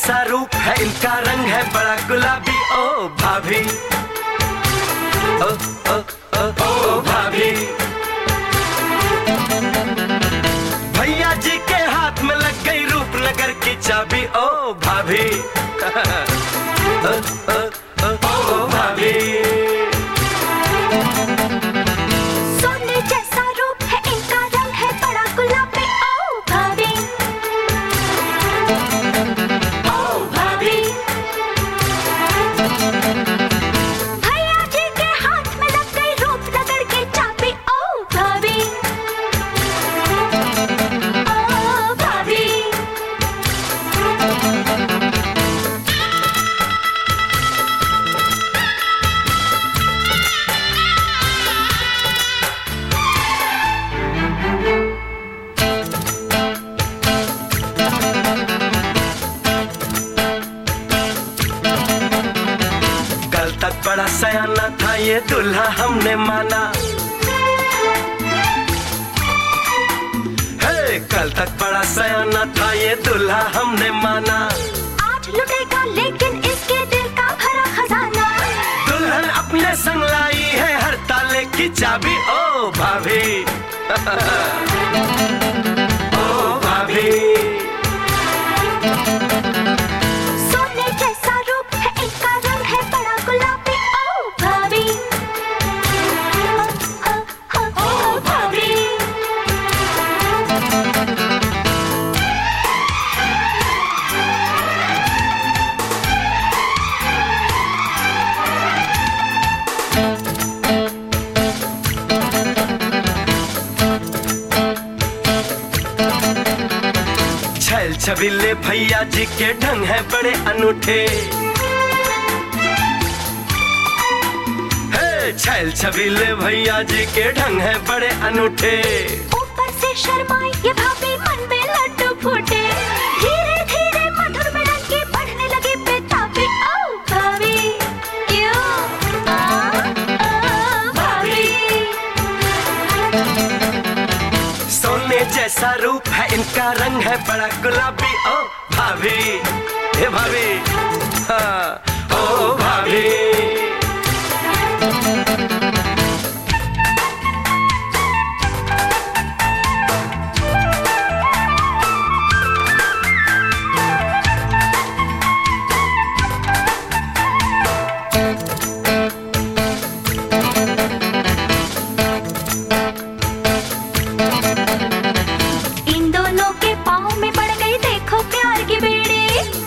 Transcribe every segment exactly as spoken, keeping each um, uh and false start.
जैसा रूप है इनका, रंग है बड़ा गुलाबी। ओ भाभी, ओ ओ ओ ओ भाभी, भैया जी के हाथ में लग गई रूपनगर की चाबी। ओ भाभी, ओ ओ ओ ओ भाभी, सोने जैसा रूप है इनका, रंग है बड़ा गुलाबी। ओ भाभी, ओ भाभी, भैया जी के हाथ में लग गई रूपनगर की चाबी। ओ भाभी, ओ भाभी, कल तक बड़ा सयाना था ये दूल्हा हमने माना। हे, कल तक बड़ा सयाना था ये दूल्हा हमने माना। आज लुटेगा लेकिन इसके दिल का भरा खजाना। दुल्हन अपने संग लाई है हर ताले की चाबी। ओ भाभी, ओ भाभी, सोने जैसा रूप है इनका, रंग है बड़ा गुलाबी। ओ भाभी, ओ, ओ, ओ, ओ भाभी, छैल छबीले भैया जी के ढंग है बड़े अनूठे। हे, छैल छबीले भैया जी के ढंग है बड़े अनूठे। ऊपर से शर्माई ये भाभी, मन में लड्डू फूटे। धीरे धीरे मधुर मिलन की बढ़ने लगी बेताबी। ओ भाभी, क्यों आ, आ, भाभी, सोने जैसा रूप है इनका, रंग है बड़ा गुलाबी। ओ भाभी, हे भाभी, हाँ, ओ भाभी, इन दोनों के पाँव में पड़ गई देखो प्यार की बेड़ी।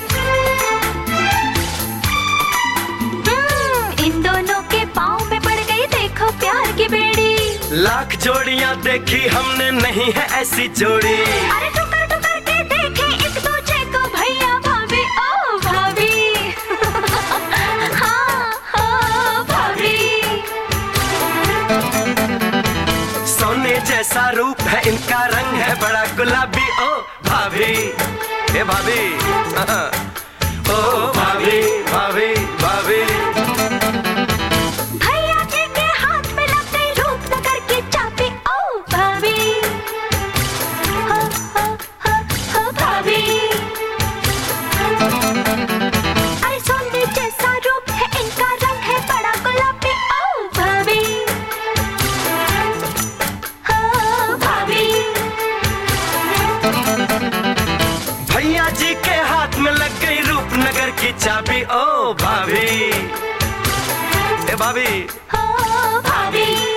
हम्म, इन दोनों के पाँव में पड़ गई देखो प्यार की बेड़ी। लाख जोड़ियां देखी हमने, नहीं है ऐसी जोड़ी। अरे ठुकर ठुकर के देखे एक दूजे को भैया भाभी। ओ भाभी, हाँ, ओ भाभी, सोने जैसा रूप है इनका, रंग है बड़ा गुलाबी। ओ भाभी, हे भाभी, हाँ, ओ भाभी, भाभी, भाभी, भैया जी के हाथ में लग गई रूपनगर की चाबी। ओ भाभी, हो, हो, हो, हो भाभी, अरे सोने जैसा रूप है इनका, रंग है बड़ा गुलाबी। ओ भाभी, हो भाभी, भैया जी के हाथ में लग गई रूपनगर की चाबी। ओ भाभी, हे भाभी, हो भाभी।